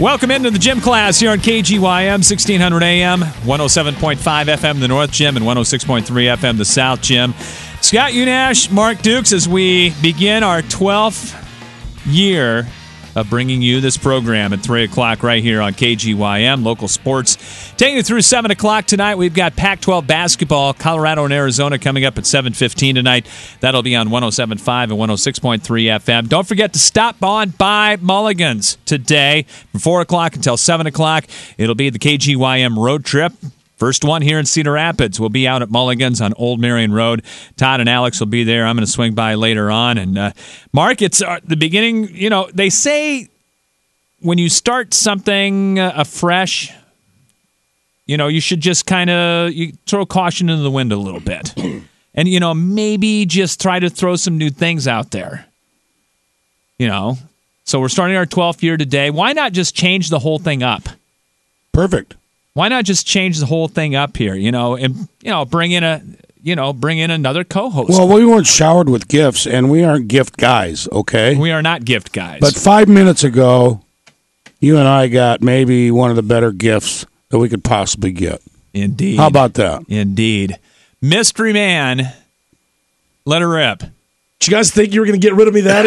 Welcome into the gym class here on KGYM, 1600 AM, 107.5 FM the North Gym, and 106.3 FM the South Gym. Scott Unash, Mark Dukes, as we begin our 12th year of bringing you this program at 3 o'clock right here on KGYM, local sports. Taking you through 7 o'clock tonight, we've got Pac-12 basketball, Colorado and Arizona coming up at 7:15 tonight. That'll be on 107.5 and 106.3 FM. Don't forget to stop on by Mulligan's today from 4 o'clock until 7 o'clock. It'll be the KGYM road trip. First one here in Cedar Rapids. We'll be out at Mulligan's on Old Marion Road. Todd and Alex will be there. I'm going to swing by later on. And Mark, it's the beginning. You know, they say when you start something afresh, you know, you should just kind of throw caution into the wind a little bit. And, you know, maybe just try to throw some new things out there. You know, so we're starting our 12th year today. Why not just change the whole thing up? Perfect. Why not just change the whole thing up here, you know, and bring in another co-host? Well, we weren't showered with gifts, and we aren't gift guys, okay? We are not gift guys. But 5 minutes ago, you and I got maybe one of the better gifts that we could possibly get. Indeed. How about that? Indeed. Mystery Man, let her rip. Did you guys think you were going to get rid of me that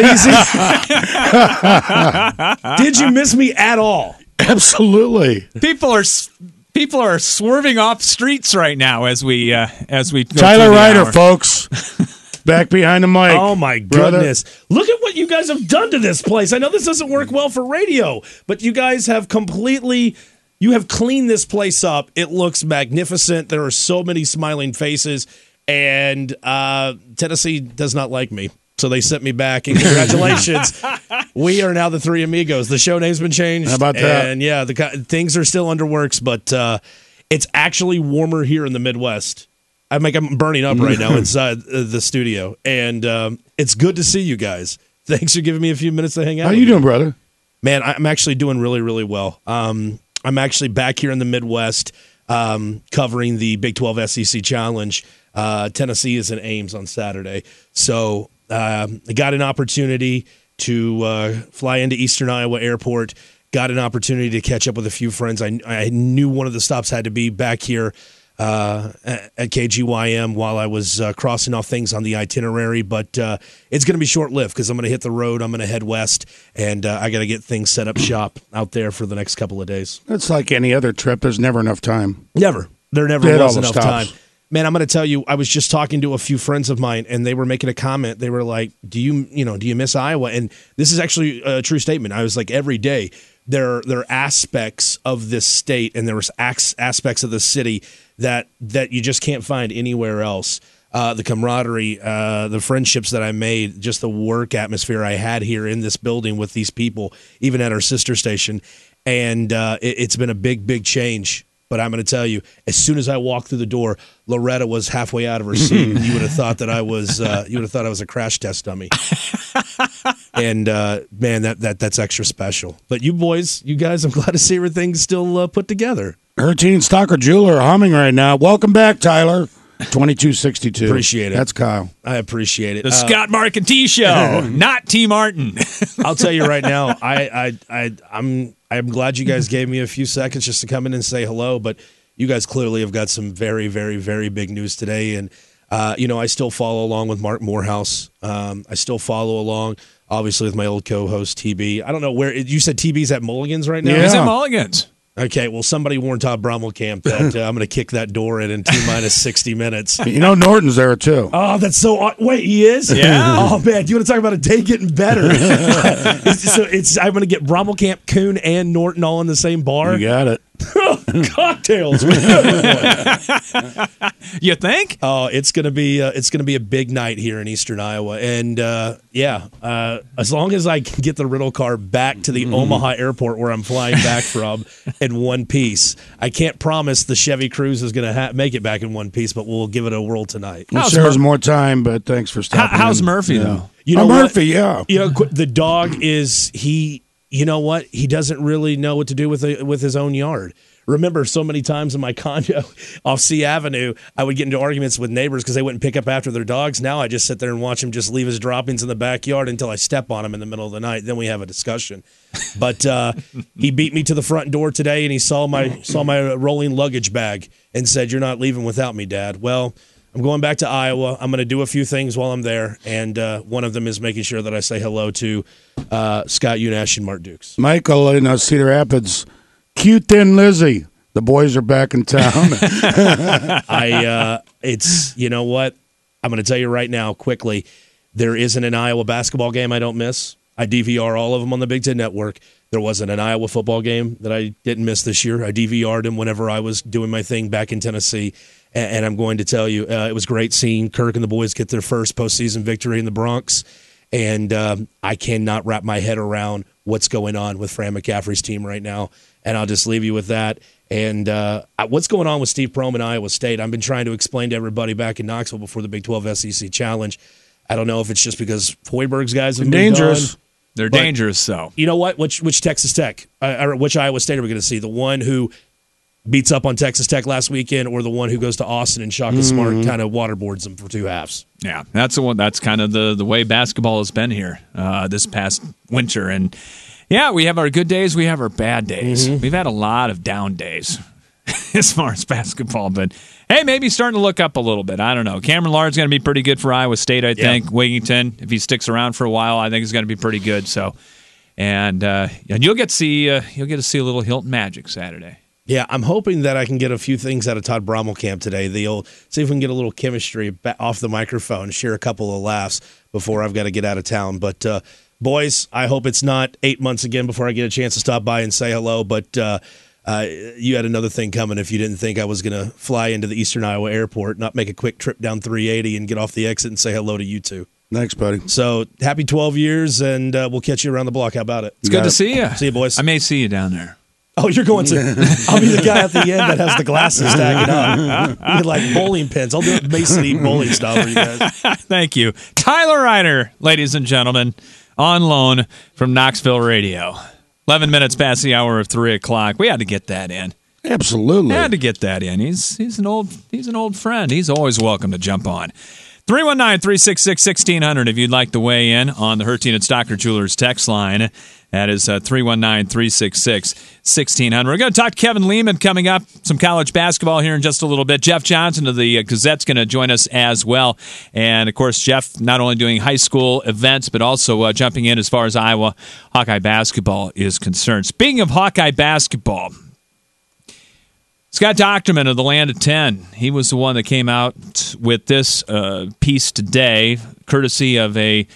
easy? Did you miss me at all? Absolutely. People are swerving off streets right now as we go Tyler Ryder, hour. folks, back behind the mic. Oh my goodness! Look at what you guys have done to this place. I know this doesn't work well for radio, but you guys have cleaned this place up. It looks magnificent. There are so many smiling faces, and Tennessee does not like me. So they sent me back, and congratulations. We are now the Three Amigos. The show name's been changed. How about that? And yeah, things are still under works, but it's actually warmer here in the Midwest. I'm burning up right now inside the studio, and it's good to see you guys. Thanks for giving me a few minutes to hang out. How you doing, brother? Man, I'm actually doing really, really well. I'm actually back here in the Midwest covering the Big 12 SEC Challenge. Tennessee is in Ames on Saturday, so I got an opportunity to fly into Eastern Iowa Airport, got an opportunity to catch up with a few friends. I knew one of the stops had to be back here at KGYM while I was crossing off things on the itinerary, but it's going to be short-lived because I'm going to hit the road, I'm going to head west, and I got to get things set up shop out there for the next couple of days. It's like any other trip. There's never enough time. Never. There never Hit was all the enough stops. time. Man, I'm going to tell you, I was just talking to a few friends of mine, and they were making a comment. They were like, do you miss Iowa? And this is actually a true statement. I was like, every day, there are aspects of this state, and there was aspects of the city that you just can't find anywhere else. The camaraderie, the friendships that I made, just the work atmosphere I had here in this building with these people, even at our sister station. And it's been a big, big change. But I'm going to tell you, as soon as I walked through the door, Loretta was halfway out of her seat, and you would have thought that I was a crash test dummy. And man, that's extra special. But you guys, I'm glad to see everything's still put together. Hertine Stocker Jeweler humming right now. Welcome back, Tyler. 2262. Appreciate it. That's Kyle. I appreciate it. The Scott Mark and T Show, not T Martin. I'll tell you right now, I'm glad you guys gave me a few seconds just to come in and say hello, but you guys clearly have got some very, very, very big news today. And, I still follow along with Mark Morehouse. I still follow along, obviously, with my old co-host, TB. I don't know where – you said TB's at Mulligan's right now? Yeah. He's at Mulligan's. Okay, well, somebody warned Todd Brommelkamp that I'm going to kick that door in T-minus 60 minutes. You know Norton's there, too. Oh, that's so – wait, he is? Yeah. Oh, man, you want to talk about a day getting better? I'm going to get Brommelkamp, Kuhn, and Norton all in the same bar. You got it. Cocktails. You think? Oh, it's gonna be a big night here in Eastern Iowa, and as long as I can get the rental car back to the Omaha airport where I'm flying back from in one piece, I can't promise the Chevy Cruze is gonna make it back in one piece, but we'll give it a whirl tonight. Wish there was more time, but thanks for stopping. How's in. Murphy though? You know Murphy, yeah. You know the dog is he. You know what? He doesn't really know what to do with his own yard. remember so many times in my condo off C Avenue, I would get into arguments with neighbors because they wouldn't pick up after their dogs. Now I just sit there and watch him just leave his droppings in the backyard until I step on him in the middle of the night. Then we have a discussion. But he beat me to the front door today, and he saw my rolling luggage bag and said, "You're not leaving without me, Dad." Well, I'm going back to Iowa. I'm going to do a few things while I'm there, and one of them is making sure that I say hello to Scott Unash and Mark Dukes. Michael in Cedar Rapids, cute thin Lizzie. The boys are back in town. It's, you know what? I'm going to tell you right now, quickly, there isn't an Iowa basketball game I don't miss. I DVR all of them on the Big Ten Network. There wasn't an Iowa football game that I didn't miss this year. I DVR'd them whenever I was doing my thing back in Tennessee. And I'm going to tell you, it was great seeing Kirk and the boys get their first postseason victory in the Bronx. And I cannot wrap my head around what's going on with Fran McCaffrey's team right now. And I'll just leave you with that. And what's going on with Steve Prohm in Iowa State? I've been trying to explain to everybody back in Knoxville before the Big 12 SEC Challenge. I don't know if it's just because Hoiberg's guys have moved dangerous. on. They're dangerous, so. You know what? Which Texas Tech, or which Iowa State are we going to see? The one who beats up on Texas Tech last weekend, or the one who goes to Austin and Shaka Smart kind of waterboards them for two halves? Yeah, that's the one. That's kind of the way basketball has been here this past winter. And, yeah, we have our good days. We have our bad days. We've had a lot of down days as far as basketball. But, hey, maybe starting to look up a little bit. I don't know. Cameron Lard's going to be pretty good for Iowa State, I think. Wigington, if he sticks around for a while, I think is going to be pretty good. So, and you'll get to see a little Hilton Magic Saturday. Yeah, I'm hoping that I can get a few things out of Todd Brommelkamp today. See if we can get a little chemistry off the microphone, share a couple of laughs before I've got to get out of town. But, boys, I hope it's not 8 months again before I get a chance to stop by and say hello. But you had another thing coming if you didn't think I was going to fly into the Eastern Iowa airport, not make a quick trip down 380 and get off the exit and say hello to you two. Thanks, buddy. So, happy 12 years, and we'll catch you around the block. How about it? It's good to see you. See you, boys. I may see you down there. Oh, you're going to. I'll be the guy at the end that has the glasses stacking up. You get like bowling pins. I'll do it basically bowling style for you guys. Thank you. Tyler Ryder, ladies and gentlemen, on loan from Knoxville Radio. 11 minutes past the hour of 3 o'clock. We had to get that in. Absolutely. Had to get that in. He's an old friend. He's always welcome to jump on. 319-366-1600 if you'd like to weigh in on the Hertine and Stocker Jewelers text line. That is 319-366-1600. We're going to talk to Kevin Lehman coming up, some college basketball here in just a little bit. Jeff Johnson of the Gazette's going to join us as well. And, of course, Jeff not only doing high school events, but also jumping in as far as Iowa Hawkeye basketball is concerned. Speaking of Hawkeye basketball, Scott Dochterman of the Land of 10, he was the one that came out with this piece today, courtesy of a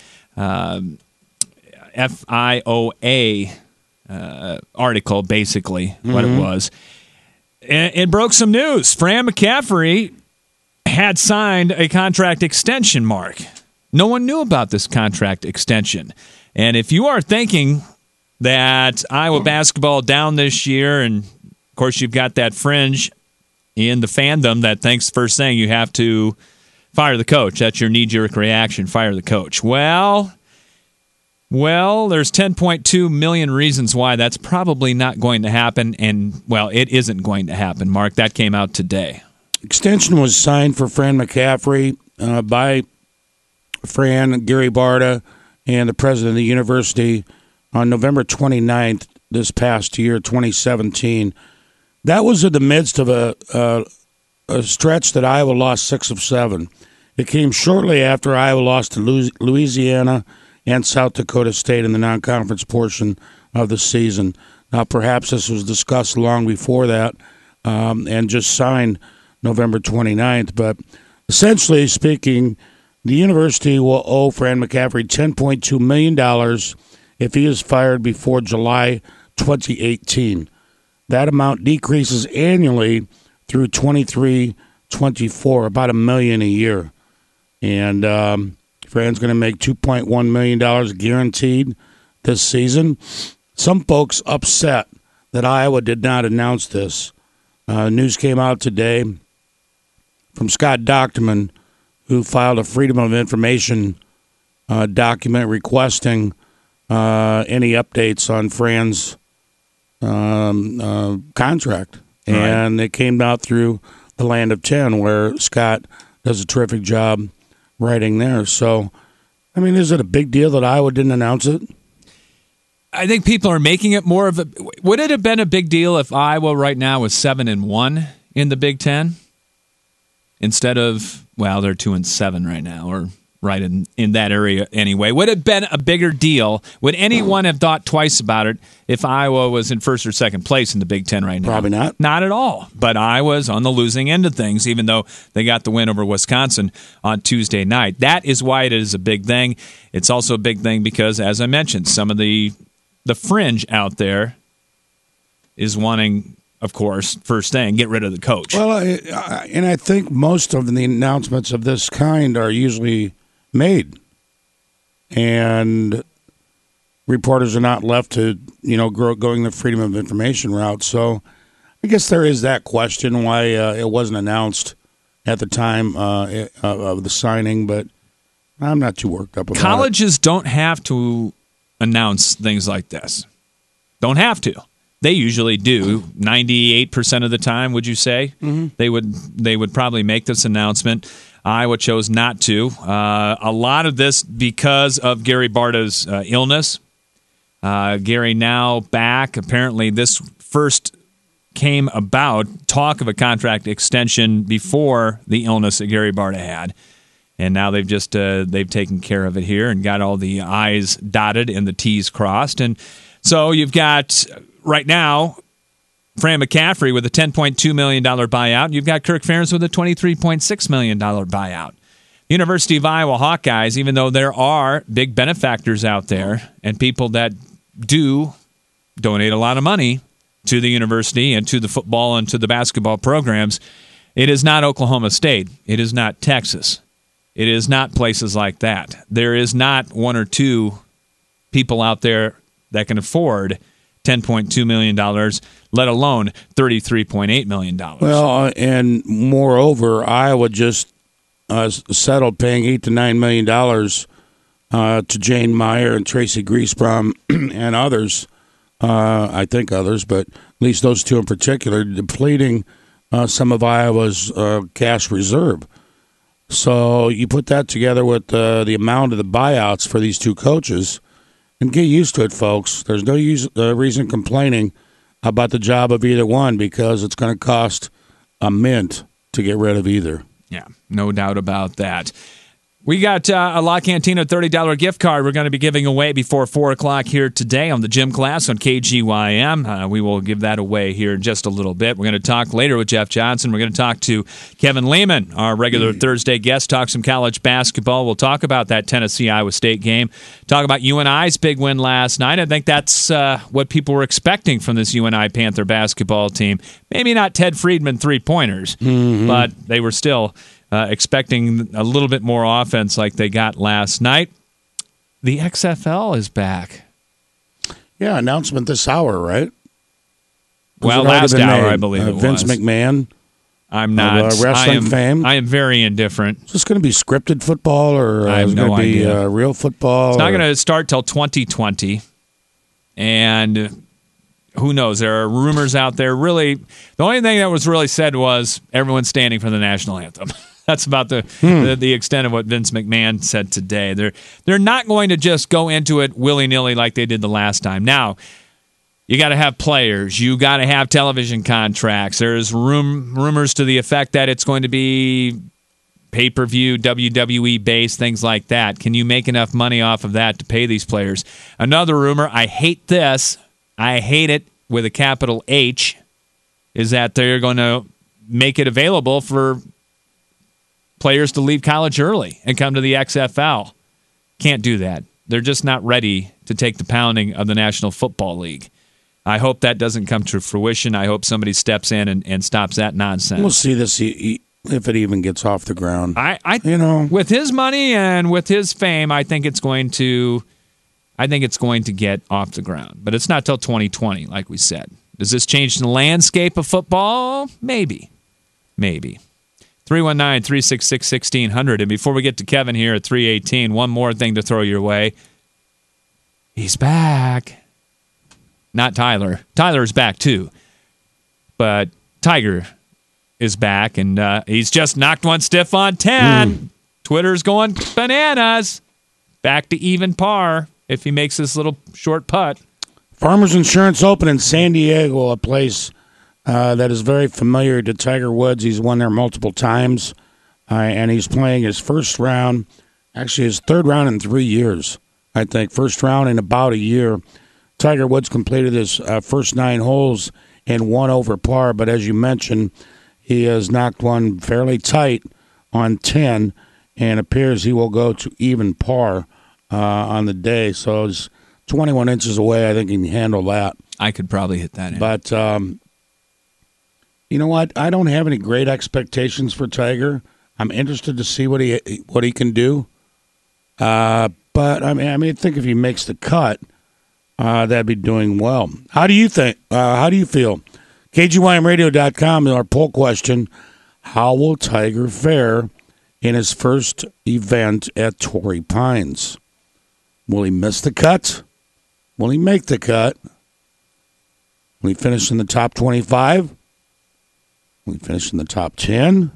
FIOA article, basically, what it was. It broke some news. Fran McCaffrey had signed a contract extension, Mark. No one knew about this contract extension. And if you are thinking that Iowa basketball down this year, and of course you've got that fringe in the fandom that thinks first thing you have to fire the coach. That's your knee-jerk reaction, fire the coach. Well, there's 10.2 million reasons why that's probably not going to happen, and, well, it isn't going to happen, Mark. That came out today. Extension was signed for Fran McCaffrey by Fran, Gary Barta, and the president of the university on November 29th this past year, 2017. That was in the midst of a stretch that Iowa lost 6 of 7. It came shortly after Iowa lost to Louisiana and South Dakota State in the non-conference portion of the season. Now, perhaps this was discussed long before that and just signed November 29th. But essentially speaking, the university will owe Fran McCaffrey $10.2 million if he is fired before July 2018. That amount decreases annually through 23-24, about $1 million a year. And Fran's going to make $2.1 million guaranteed this season. Some folks upset that Iowa did not announce this. News came out today from Scott Dochterman, who filed a Freedom of Information document requesting any updates on Fran's contract And it came out through the Land of 10, where Scott does a terrific job writing there. So, I mean, is it a big deal that Iowa didn't announce it? I think people are making it more of a. Would it have been a big deal if Iowa right now was 7-1 in the Big Ten instead of, well, they're 2-7 right now, or right in that area anyway? Would it have been a bigger deal? Would anyone have thought twice about it if Iowa was in first or second place in the Big Ten right now? Probably not. Not at all. But Iowa's on the losing end of things, even though they got the win over Wisconsin on Tuesday night. That is why it is a big thing. It's also a big thing because, as I mentioned, some of the fringe out there is wanting, of course, first thing, get rid of the coach. Well, and I think most of the announcements of this kind are usually made, and reporters are not left to, going the freedom of information route. So I guess there is that question why it wasn't announced at the time of the signing, but I'm not too worked up about it. Colleges don't have to announce things like this. Don't have to. They usually do. 98% of the time, would you say? Mm-hmm. They would probably make this announcement. Iowa chose not to. A lot of this because of Gary Barta's illness. Gary now back. Apparently, this first came about, talk of a contract extension before the illness that Gary Barta had. And now they've just they've taken care of it here and got all the I's dotted and the T's crossed. And so you've got, right now, Fran McCaffrey with a $10.2 million buyout. You've got Kirk Ferentz with a $23.6 million buyout. University of Iowa Hawkeyes, even though there are big benefactors out there and people that do donate a lot of money to the university and to the football and to the basketball programs, it is not Oklahoma State. It is not Texas. It is not places like that. There is not one or two people out there that can afford $10.2 million, let alone $33.8 million. Well, and moreover, Iowa just settled paying $8 to $9 million to Jane Meyer and Tracy Griesbaum and others. I think others, but at least those two in particular, depleting some of Iowa's cash reserve. So you put that together with the amount of the buyouts for these two coaches, and get used to it, folks. There's no reason complaining about the job of either one because it's going to cost a mint to get rid of either. Yeah, no doubt about that. We got a La Cantina $30 gift card we're going to be giving away before 4 o'clock here today on the gym class on KGYM. We will give that away here in just a little bit. We're going to talk later with Jeff Johnson. We're going to talk to Kevin Lehman, our regular Thursday guest, talk some college basketball. We'll talk about that Tennessee-Iowa State game, talk about UNI's big win last night. I think that's what people were expecting from this UNI Panther basketball team. Maybe not Ted Friedman three-pointers, but they were still expecting a little bit more offense like they got last night. The XFL is back. Yeah, announcement this hour, right? Well, last hour, I believe it was. Vince McMahon. I'm not. Wrestling fame. I am very indifferent. Is this going to be scripted football or I have is it no going to be idea. Real football? It's not going to start till 2020. And who knows? There are rumors out there. Really, the only thing that was really said was everyone's standing for the national anthem. That's about the extent of what Vince McMahon said today. They're not going to just go into it willy-nilly like they did the last time. Now, you got to have players. You got to have television contracts. There's rumors to the effect that it's going to be pay-per-view, WWE-based, things like that. Can you make enough money off of that to pay these players? Another rumor, I hate this, I hate it with a capital H, is that they're going to make it available for players to leave college early and come to the XFL. Can't do that. They're just not ready to take the pounding of the National Football League. I hope that doesn't come to fruition. I hope somebody steps in and stops that nonsense. We'll see this if it even gets off the ground. With his money and with his fame, I think it's going to get off the ground. But it's not till 2020, like we said. Does this change the landscape of football? Maybe. 319-366-1600. And before we get to Kevin here at 318, one more thing to throw your way. He's back. Not Tyler. Tyler's back too. But Tiger is back, and he's just knocked one stiff on 10. Twitter's going bananas. Back to even par if he makes this little short putt. Farmers Insurance Open in San Diego, a place that is very familiar to Tiger Woods. He's won there multiple times, and he's playing his first round, actually his third round in 3 years, I think. First round in about a year. Tiger Woods completed his first 9 holes and 1 over par, but as you mentioned, he has knocked one fairly tight on 10, and appears he will go to even par on the day. So it's 21 inches away. I think he can handle that. I could probably hit that in. But you know what? I don't have any great expectations for Tiger. I'm interested to see what he can do. But I mean, I think if he makes the cut, that'd be doing well. How do you think? How do you feel? KGYMradio.com, our poll question: how will Tiger fare in his first event at Torrey Pines? Will he miss the cut? Will he make the cut? Will he finish in the top 25? Will he finish in the top 10?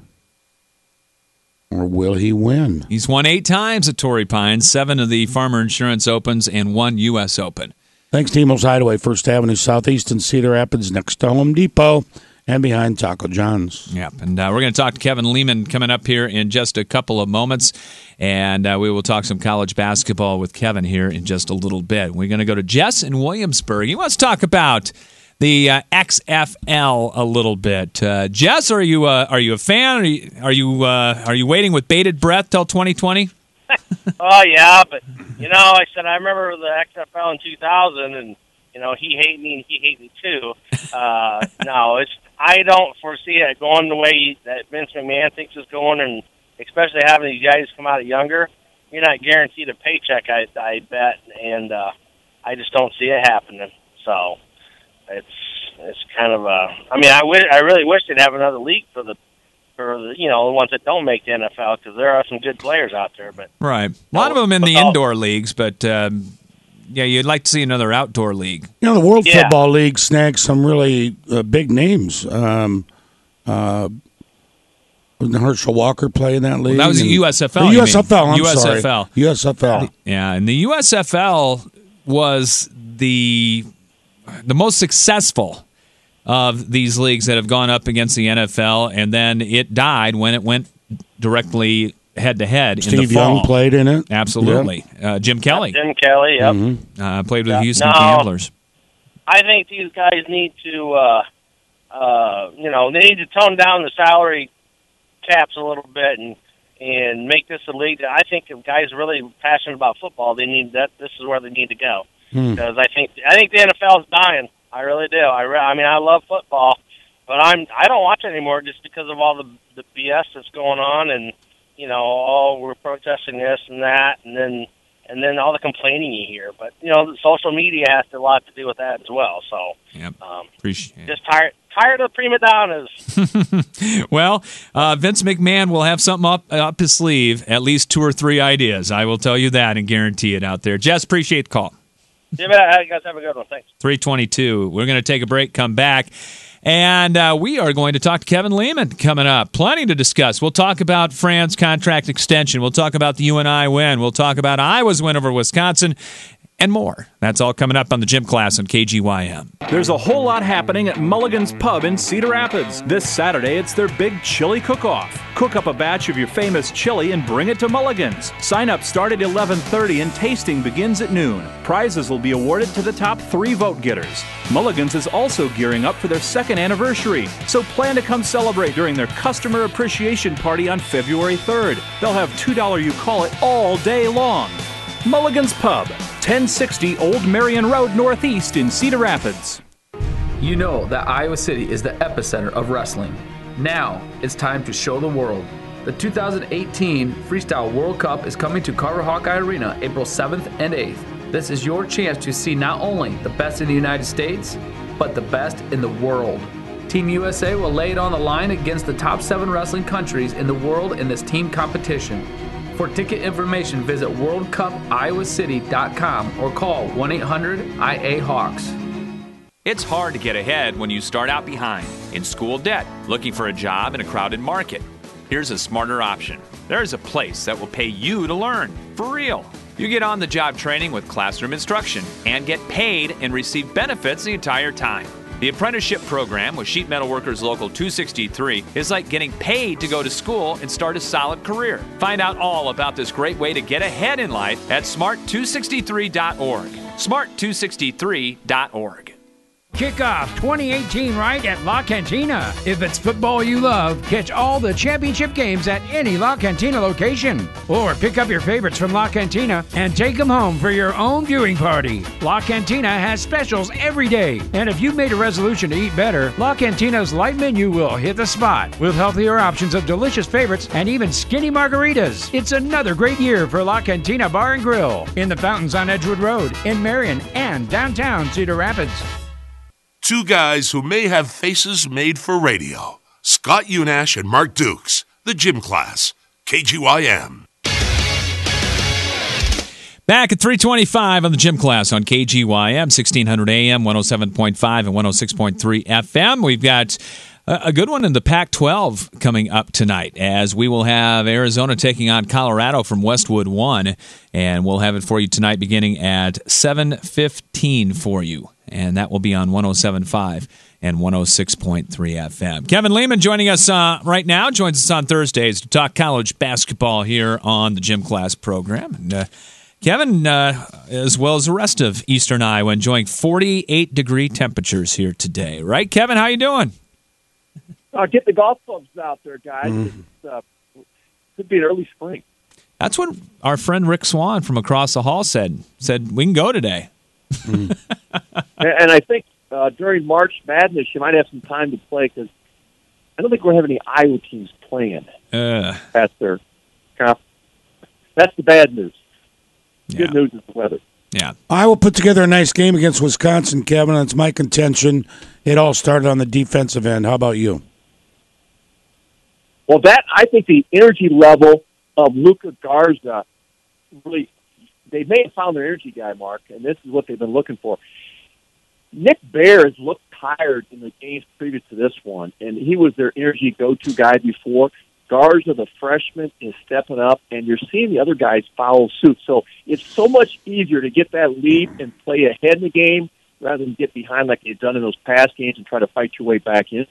Or will he win? He's won 8 times at Torrey Pines, 7 of the Farmer Insurance Opens, and 1 U.S. Open. Thanks to Emo's Hideaway, 1st Avenue Southeast in Cedar Rapids, next to Home Depot and behind Taco John's. Yep, and we're going to talk to Kevin Lehman coming up here in just a couple of moments, and we will talk some college basketball with Kevin here in just a little bit. We're going to go to Jess in Williamsburg. He wants to talk about the XFL a little bit. Jess, are you a fan? Are you waiting with bated breath till 2020? Oh yeah, but I remember the XFL in 2000, and he hate me and he hate me too. No, I don't foresee it going the way that Vince McMahon thinks it's going, and especially having these guys come out younger. You're not guaranteed a paycheck, I bet, and I just don't see it happening. So it's kind of I really wish they'd have another league for the ones that don't make the NFL, because there are some good players out there. But right, a lot of them in the indoor leagues, but. Yeah, you'd like to see another outdoor league. The World Football League snagged some really big names. Wasn't Herschel Walker play in that league? Well, that was the USFL. The USFL, I'm USFL. sorry. USFL. Yeah, and the USFL was the most successful of these leagues that have gone up against the NFL, and then it died when it went directly head-to-head in the fall. Steve Young played in it. Absolutely. Yep. Jim Kelly. Jim Kelly, yep. Mm-hmm. Played with the Houston Gamblers. I think these guys need to, they need to tone down the salary caps a little bit and make this a league. I think if guys are really passionate about football, they need that. This is where they need to go, because I think the NFL is dying. I really do. I love football, but I don't watch it anymore just because of all the BS that's going on, and we're protesting this and that, and then all the complaining you hear. But the social media has a lot to do with that as well. So, appreciate just tired of the prima donnas. Well, Vince McMahon will have something up his sleeve, at least 2 or 3 ideas. I will tell you that and guarantee it out there. Jess, appreciate the call. Yeah, you guys have a good one. Thanks. 3:22. We're going to take a break, come back. And we are going to talk to Kevin Lehman coming up. Plenty to discuss. We'll talk about Fran's contract extension. We'll talk about the UNI win. We'll talk about Iowa's win over Wisconsin and more. That's all coming up on the Gym Class on KGYM. There's a whole lot happening at Mulligan's Pub in Cedar Rapids. This Saturday, it's their big chili cook-off. Cook up a batch of your famous chili and bring it to Mulligan's. Sign up start at 11:30 and tasting begins at noon. Prizes will be awarded to the top 3 vote getters. Mulligan's is also gearing up for their 2nd anniversary, so plan to come celebrate during their customer appreciation party on February 3rd. They'll have $2 you call it all day long. Mulligan's Pub, 1060 Old Marion Road Northeast in Cedar Rapids. You know that Iowa City is the epicenter of wrestling. Now it's time to show the world. The 2018 Freestyle World Cup is coming to Carver Hawkeye Arena April 7th and 8th. This is your chance to see not only the best in the United States, but the best in the world. Team USA will lay it on the line against the top 7 wrestling countries in the world in this team competition. For ticket information, visit WorldCupIowaCity.com or call 1-800-IA-HAWKS. It's hard to get ahead when you start out behind, in school debt, looking for a job in a crowded market. Here's a smarter option. There's a place that will pay you to learn, for real. You get on-the-job training with classroom instruction and get paid and receive benefits the entire time. The apprenticeship program with Sheet Metal Workers Local 263 is like getting paid to go to school and start a solid career. Find out all about this great way to get ahead in life at smart263.org. smart263.org. Kickoff 2018 right at La Cantina. If it's football you love, catch all the championship games at any La Cantina location. Or pick up your favorites from La Cantina and take them home for your own viewing party. La Cantina has specials every day. And if you've made a resolution to eat better, La Cantina's light menu will hit the spot with healthier options of delicious favorites and even skinny margaritas. It's another great year for La Cantina Bar and Grill in the Fountains on Edgewood Road, in Marion, and downtown Cedar Rapids. Two guys who may have faces made for radio. Scott Unash and Mark Dukes, the gym class, KGYM. Back at 325 on the gym class on KGYM, 1600 AM, 107.5 and 106.3 FM. We've got a good one in the Pac-12 coming up tonight, as we will have Arizona taking on Colorado from Westwood 1, and we'll have it for you tonight beginning at 7:15 for you. And that will be on 107.5 and 106.3 FM. Kevin Lehman joining us right now, joins us on Thursdays to talk college basketball here on the gym class program. And Kevin, as well as the rest of Eastern Iowa, enjoying 48-degree temperatures here today. Right, Kevin? How you doing? Get the golf clubs out there, guys. It could be an early spring. That's what our friend Rick Swan from across the hall said. Said, we can go today. And I think during March Madness, you might have some time to play, because I don't think we're having any Iowa teams playing at their conference. That's the bad news. Good news is the weather. Yeah. Iowa put together a nice game against Wisconsin, Kevin. That's my contention. It all started on the defensive end. How about you? Well, I think the energy level of Luka Garza, really, they may have found their energy guy, Mark, and this is what they've been looking for. Nick Bear has looked tired in the games previous to this one, and he was their energy go-to guy before. Garza, the freshman, is stepping up, and you're seeing the other guys follow suit. So it's so much easier to get that lead and play ahead in the game rather than get behind like they've done in those past games and try to fight your way back in.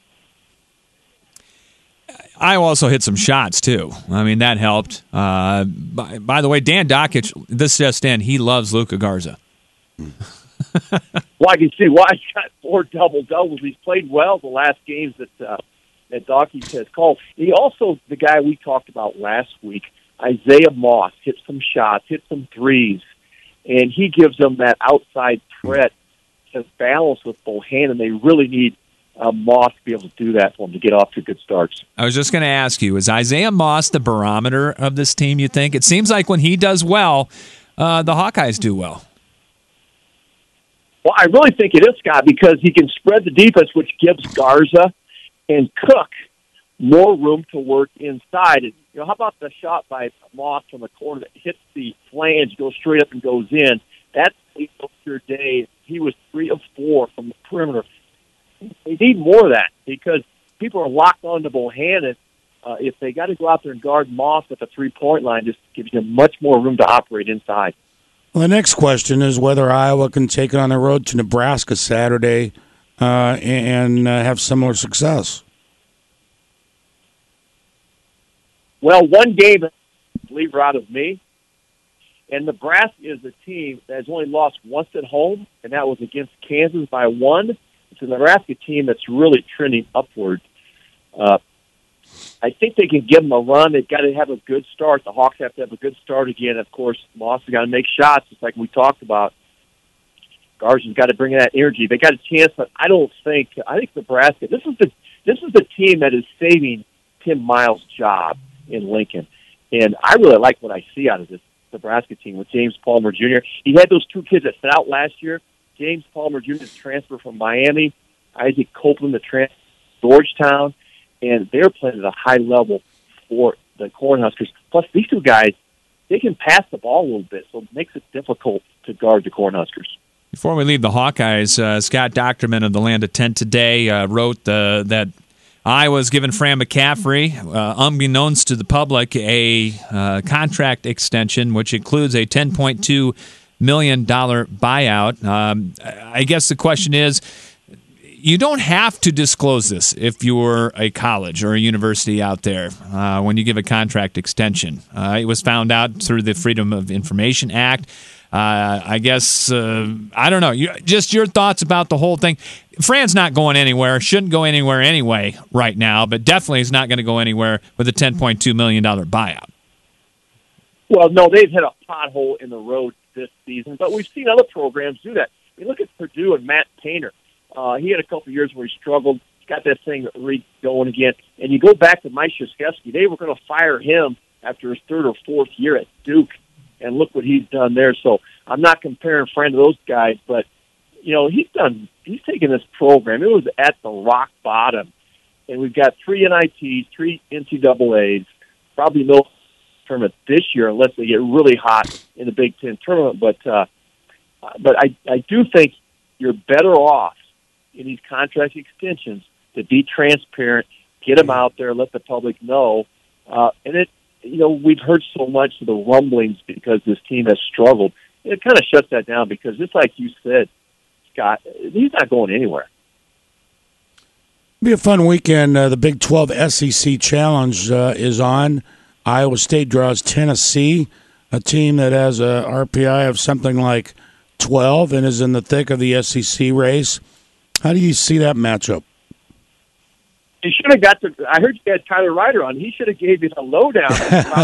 Iowa also hit some shots, too. I mean, that helped. By the way, Dan Dockich, this just in, he loves Luka Garza. Well, I can see why he's got 4 double-doubles. He's played well the last games that Dockich has called. He also, the guy we talked about last week, Isaiah Moss, hit some shots, hit some threes, and he gives them that outside threat to balance with Bohannon. They really need Moss to be able to do that for them to get off to good starts. I was just going to ask you, is Isaiah Moss the barometer of this team, you think? It seems like when he does well, the Hawkeyes do well. Well, I really think it is, Scott, because he can spread the defense, which gives Garza and Cook more room to work inside. And, how about the shot by Moss from the corner that hits the flange, goes straight up and goes in? That's your day. He was 3 of 4 from the perimeter. They need more of that because people are locked on to Bohannon. If they got to go out there and guard Moss at the three-point line, just gives you much more room to operate inside. Well, the next question is whether Iowa can take it on the road to Nebraska Saturday and have similar success. Well, one game, leave her out of me. And Nebraska is a team that has only lost once at home, and that was against Kansas by 1. It's a Nebraska team that's really trending upward. I think they can give them a run. They've got to have a good start. The Hawks have to have a good start again. Of course, Moss has got to make shots, just like we talked about. Garza's got to bring that energy. They got a chance, but I think Nebraska. This is the team that is saving Tim Miles' job in Lincoln, and I really like what I see out of this Nebraska team with James Palmer Jr. He had those 2 kids that sat out last year. James Palmer Jr. is transfer from Miami. Isaac Copeland, the transfer from Georgetown. And they're playing at a high level for the Cornhuskers. Plus, these 2 guys, they can pass the ball a little bit, so it makes it difficult to guard the Cornhuskers. Before we leave the Hawkeyes, Scott Docterman of the Land of 10 Today wrote that Iowa's given Fran McCaffrey, unbeknownst to the public, a contract extension, which includes a $10.2 million buyout. I guess the question is, you don't have to disclose this if you're a college or a university out there when you give a contract extension. It was found out through the Freedom of Information Act. I guess, I don't know. Just your thoughts about the whole thing. Fran's not going anywhere, shouldn't go anywhere anyway right now, but definitely is not going to go anywhere with a $10.2 million buyout. Well, no, they've hit a pothole in the road this season, but we've seen other programs do that. I mean, look at Purdue and Matt Painter. He had a couple of years where he struggled, got that thing going again. And you go back to Mike Krzyzewski, they were going to fire him after his third or fourth year at Duke, and look what he's done there. So I'm not comparing Fran to those guys, but he's taken this program. It was at the rock bottom, and we've got 3 NITs, 3 NCAAs, probably no tournament this year unless they get really hot in the Big Ten tournament. But I do think you're better off in these contract extensions to be transparent, get them out there, let the public know. We've heard so much of the rumblings because this team has struggled. It kind of shuts that down because just like you said, Scott, he's not going anywhere. Be a fun weekend. The Big 12 SEC Challenge is on. Iowa State draws Tennessee, a team that has a RPI of something like 12 and is in the thick of the SEC race. How do you see that matchup? You should have got to. I heard you had Tyler Ryder on. He should have gave you the lowdown.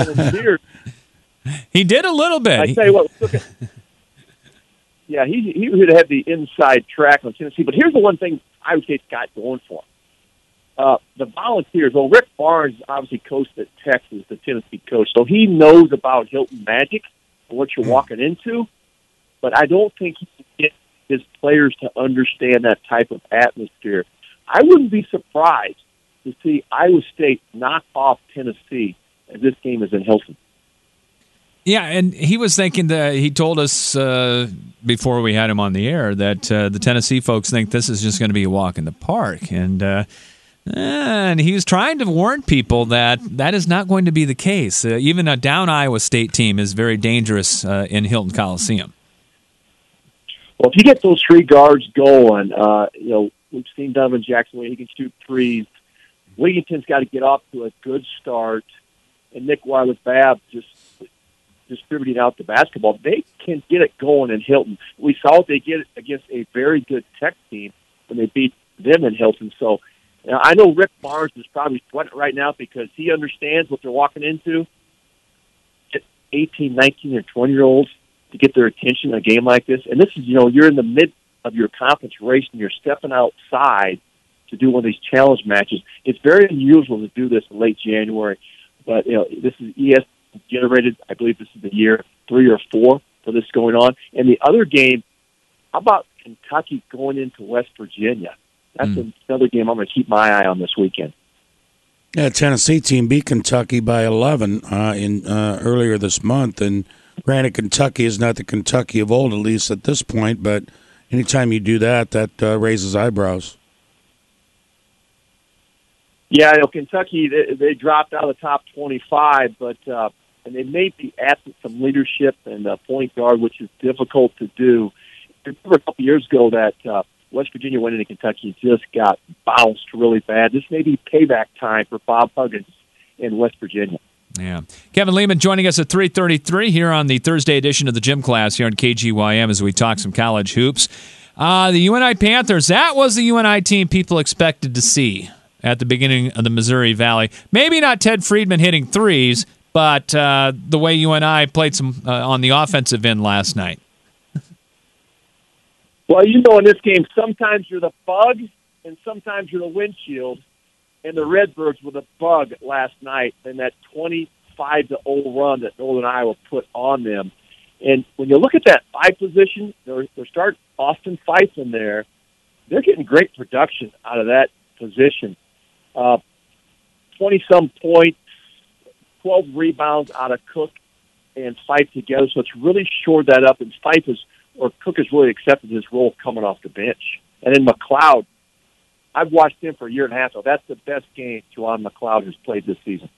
He did a little bit. I tell you what, look at. Yeah, he would have the inside track on Tennessee. But here's the one thing I would say Scott going for. The Volunteers, well, Rick Barnes obviously coached at Texas, the Tennessee coach, so he knows about Hilton Magic and what you're walking into, but I don't think he can get his players to understand that type of atmosphere. I wouldn't be surprised to see Iowa State knock off Tennessee as this game is in Hilton. Yeah, and he was thinking that he told us before we had him on the air that the Tennessee folks think this is just going to be a walk in the park. And he was trying to warn people that that is not going to be the case. Even a down Iowa State team is very dangerous in Hilton Coliseum. Well, if you get those 3 guards going, we've seen Donovan Jackson where he can shoot threes. Wigginton's got to get off to a good start, and Nick Weiler-Babb just distributing out the basketball. They can get it going in Hilton. We saw what they get against a very good Tech team when they beat them in Hilton. So I know Rick Barnes is probably sweating right now because he understands what they're walking into. Get 18, 19, or 20-year-olds to get their attention in a game like this. And this is, you're in the mid of your conference race and you're stepping outside to do one of these challenge matches. It's very unusual to do this in late January, but this is ES generated. I believe this is the year 3 or 4 for this going on. And the other game, how about Kentucky going into West Virginia? That's another game I'm going to keep my eye on this weekend. Yeah, Tennessee team beat Kentucky by 11 earlier this month, and granted, Kentucky is not the Kentucky of old, at least at this point, but anytime you do that, that raises eyebrows. Yeah, Kentucky, they dropped out of the top 25, but and they may be absent some leadership and point guard, which is difficult to do. I remember a couple years ago that West Virginia went into Kentucky and just got bounced really bad. This may be payback time for Bob Huggins in West Virginia. Yeah. Kevin Lehman joining us at 3:33 here on the Thursday edition of the Gym Class here on KGYM as we talk some college hoops. The UNI Panthers, that was the UNI team people expected to see at the beginning of the Missouri Valley. Maybe not Ted Friedman hitting threes, but the way UNI played some on the offensive end last night. Well, in this game, sometimes you're the bug and sometimes you're the windshield. And the Redbirds were the bug last night in that 25-0 run that Northern Iowa put on them. And when you look at that 5 position, they're starting Austin Fife in there. They're getting great production out of that position. 20-some points, 12 rebounds out of Cook and Fife together. So it's really shored that up. And Fife is or Cook has really accepted his role coming off the bench. And then McLeod, I've watched him for a year and a half, so that's the best game Juwan McLeod has played this season.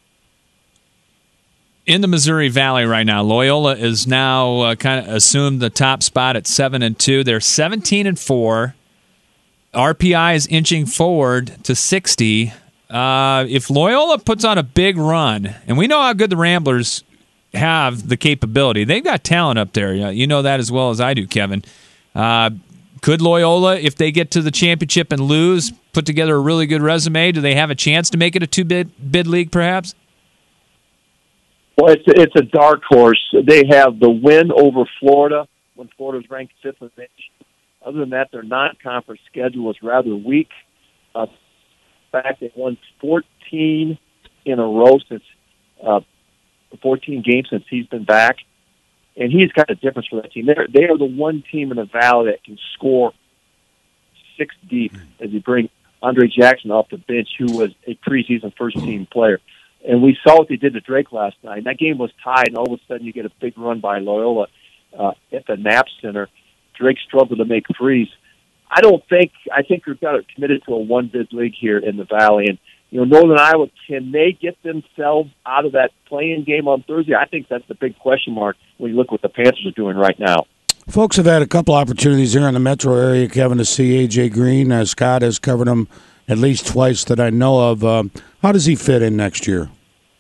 In the Missouri Valley right now, Loyola is now kind of assumed the top spot at 7-2. They're 17-4. RPI is inching forward to 60. If Loyola puts on a big run, and we know how good the Ramblers have the capability, they've got talent up there. You know that as well as I do, Kevin. Could Loyola, if they get to the championship and lose, put together a really good resume? Do they have a chance to make it a two-bid league, perhaps? Well, it's a dark horse. They have the win over Florida when Florida's ranked 5th in the nation. Other than that, their non-conference schedule is rather weak. In fact, they've won 14 in a row since 14 games since he's been back, and he's got a difference for that team. They are the one team in the Valley that can score 6 deep as you bring Andre Jackson off the bench, who was a preseason first-team player. And we saw what they did to Drake last night. That game was tied, and all of a sudden you get a big run by Loyola at the Knapp Center. Drake struggled to make threes. I think we've got it committed to a one-bid league here in the Valley. And, Northern Iowa, can they get themselves out of that play-in game on Thursday? I think that's the big question mark when you look what the Panthers are doing right now. Folks have had a couple opportunities here in the metro area, Kevin, to see A.J. Green. Scott has covered him at least twice that I know of. How does he fit in next year?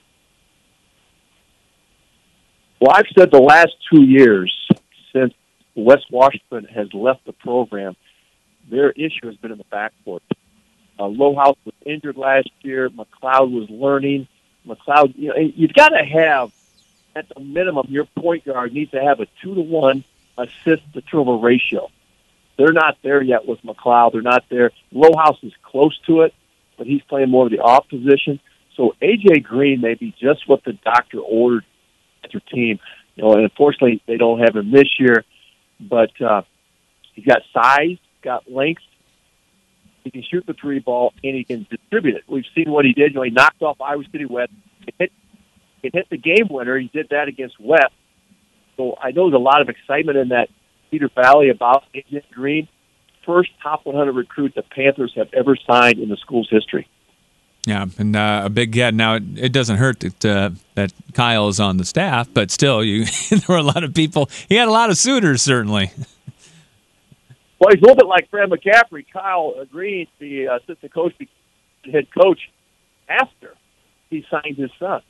Well, I've said the last 2 years since Wes Washington has left the program, their issue has been in the backcourt. Lohaus was injured last year. McLeod was learning. McLeod, you've got to have, at the minimum, your point guard needs to have a 2-to-1 assist-to-turnover ratio. They're not there yet with McLeod. They're not there. Lohaus is close to it, but he's playing more of the off position. So A.J. Green may be just what the doctor ordered at your team. And unfortunately, they don't have him this year. But he's got size, got length. He can shoot the 3 ball, and he can distribute it. We've seen what he did. He knocked off Iowa City West. It hit the game winner. He did that against West. So I know there's a lot of excitement in that Cedar Valley about A.J. Green. First top 100 recruit the Panthers have ever signed in the school's history. Yeah, and a big get. Now, it doesn't hurt that Kyle is on the staff, but still, there were a lot of people. He had a lot of suitors, certainly. Well, he's a little bit like Fran McCaffrey. Kyle Green, the assistant coach, head coach, after he signed his son.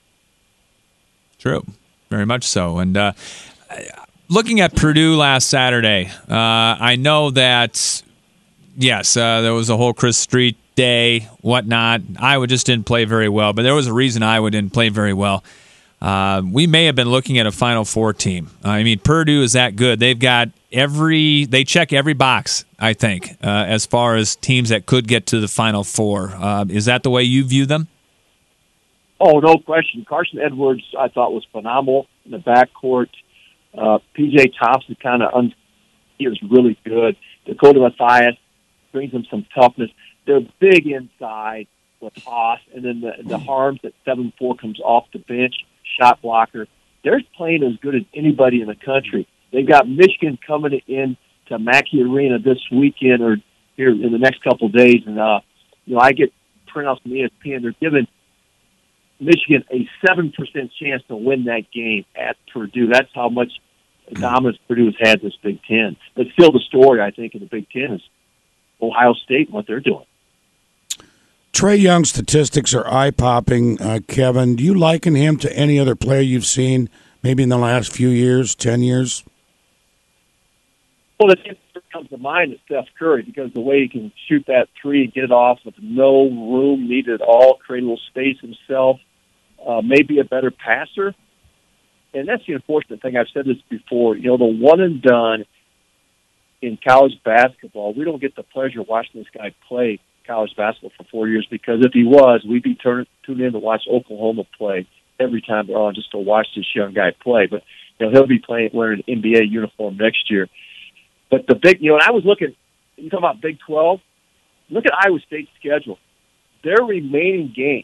True, very much so. And looking at Purdue last Saturday, I know that, yes, there was a whole Chris Street day, whatnot. Iowa just didn't play very well, but there was a reason Iowa didn't play very well. We may have been looking at a Final Four team. I mean, Purdue is that good. They've got they check every box, I think, as far as teams that could get to the Final Four. Is that the way you view them? Oh, no question. Carson Edwards, I thought, was phenomenal in the backcourt. P.J. Thompson he was really good. Dakota Mathias brings them some toughness. They're big inside with Haas, and then the Harms at 7'4" comes off the bench, shot blocker. They're playing as good as anybody in the country. They've got Michigan coming in to Mackey Arena this weekend or here in the next couple of days, and I get printouts from ESPN. They're giving Michigan a 7% chance to win that game at Purdue. That's how much dominance Purdue has had this Big Ten. But still, the story I think in the Big Ten is Ohio State and what they're doing. Trae Young's statistics are eye-popping. Kevin, do you liken him to any other player you've seen maybe in the last few years, 10 years? Well, the thing that comes to mind is Steph Curry, because the way he can shoot that three and get it off with no room needed at all, create a little space himself, maybe a better passer. And that's the unfortunate thing. I've said this before. The one and done in college basketball, we don't get the pleasure of watching this guy play college basketball for 4 years, because if he was, we'd be tuned in to watch Oklahoma play every time they're on just to watch this young guy play. But he'll be wearing an NBA uniform next year. But the big, and I was looking, you talk about Big 12, look at Iowa State's schedule. Their remaining games,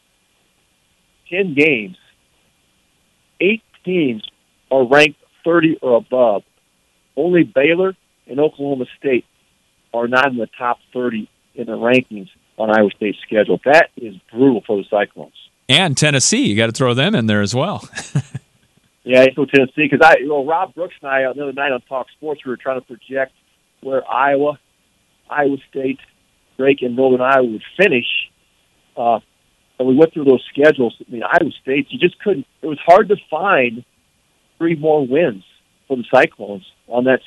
10 games, 8 teams are ranked 30 or above. Only Baylor and Oklahoma State are not in the top 30 in the rankings on Iowa State's schedule. That is brutal for the Cyclones. And Tennessee, you got to throw them in there as well. Yeah, I go Tennessee because Rob Brooks and I the other night on Talk Sports, we were trying to project where Iowa State, Drake, and Northern Iowa would finish. And we went through those schedules. I mean, Iowa State, you just couldn't. It was hard to find 3 more wins for the Cyclones on that.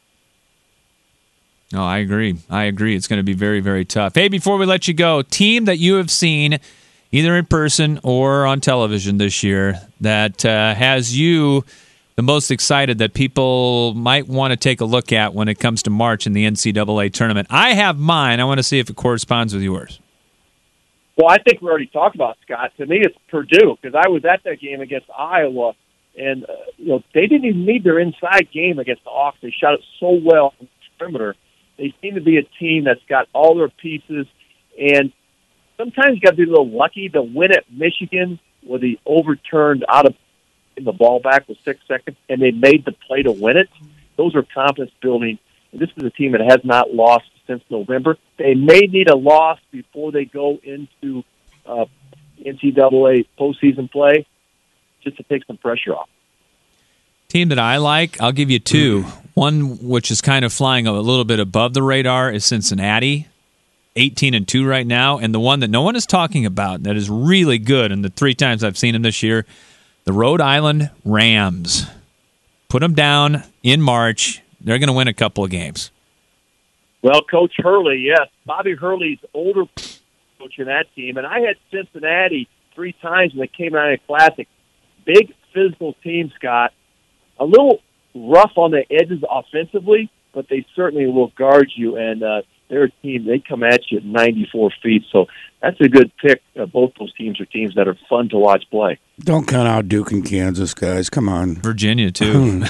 No, I agree. It's going to be very, very tough. Hey, before we let you go, team that you have seen either in person or on television this year that has you the most excited that people might want to take a look at when it comes to March in the NCAA tournament? I have mine. I want to see if it corresponds with yours. Well, I think we already talked about, Scott. To me, it's Purdue because I was at that game against Iowa, and they didn't even need their inside game against the Hawks. They shot it so well from the perimeter. They seem to be a team that's got all their pieces, and sometimes you got to be a little lucky. The win at Michigan, where they overturned out of the ball back with 6 seconds, and they made the play to win it. Those are confidence building. And this is a team that has not lost since November. They may need a loss before they go into NCAA postseason play, just to take some pressure off. Team that I like, I'll give you 2. One which is kind of flying a little bit above the radar is Cincinnati, 18-2 right now, and the one that no one is talking about that is really good, and the 3 times I've seen them this year, the Rhode Island Rams. Put them down in March. They're going to win a couple of games. Well, Coach Hurley, yes. Bobby Hurley's older coach in that team, and I had Cincinnati 3 times when they came out in a Classic. Big physical team, Scott. A little rough on the edges offensively, but they certainly will guard you, and they're a team, they come at you at 94 feet, so that's a good pick. Both those teams are teams that are fun to watch play. Don't count out Duke and Kansas, guys. Come on. Virginia, too.